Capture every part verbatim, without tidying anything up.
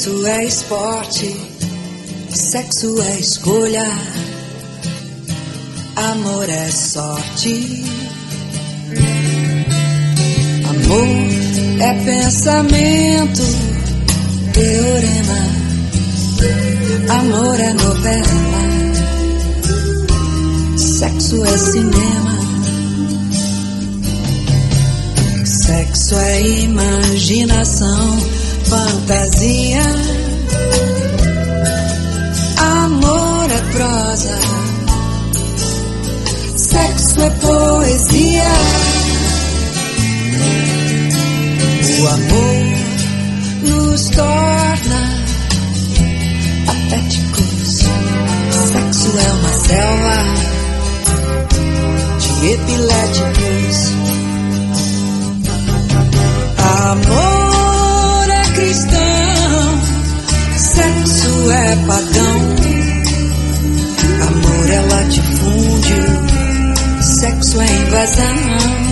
Sexo é esporte, sexo é escolha, amor é sorte. Amor é pensamento, teorema, amor é novela, sexo é cinema, sexo é imaginação, fantasia, amor é prosa, sexo é poesia. O amor nos torna patéticos, sexo é uma selva de epiléticos. Amor é cristão, sexo é pagão, amor é latifúndio, sexo é invasão.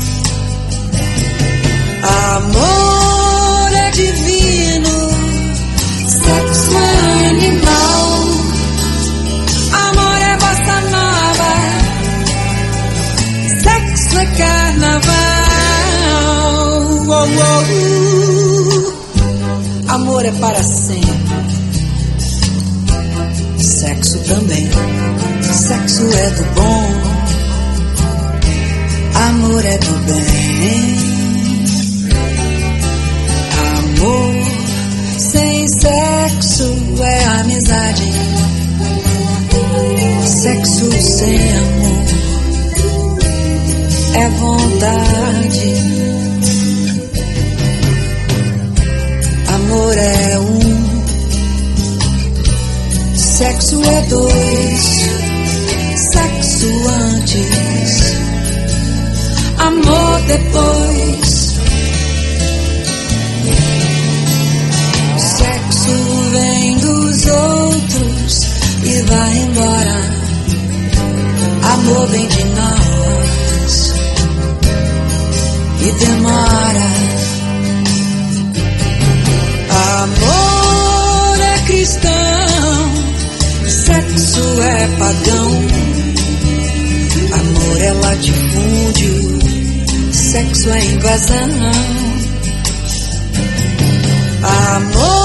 Amor é divino, sexo é animal, amor é bossa nova, sexo é carnaval. Oh, oh, oh. Amor é para sempre, sexo também, sexo é do bom, amor é do bem. Amor sem sexo é amizade, sexo sem amor é vontade. Amor é um, sexo é dois, sexo antes, amor depois. Vem dos outros e vai embora, amor vem de nós e demora. Amor é cristão, sexo é pagão, amor é latifúndio, sexo é invasão. Amor